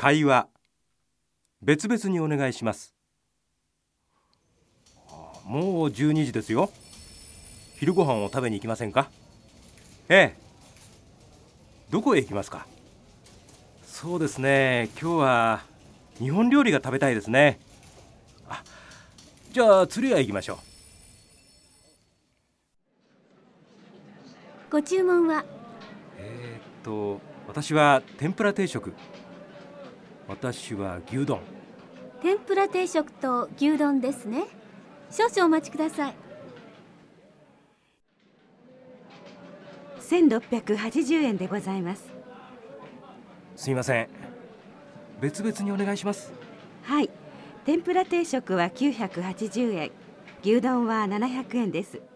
会話、別々にお願いします。もう12時ですよ。昼ご飯を食べに行きませんか？ええ。どこへ行きますか？そうですね、今日は日本料理が食べたいですね。じゃあ釣り屋へ行きましょご注文は？ 私は天ぷら定食。私は牛丼。 天ぷら定食と牛丼ですね。少々お待ちください。 1680円でございます。 すいません、別々にお願いします。 はい、天ぷら定食は980円、牛丼は700円です。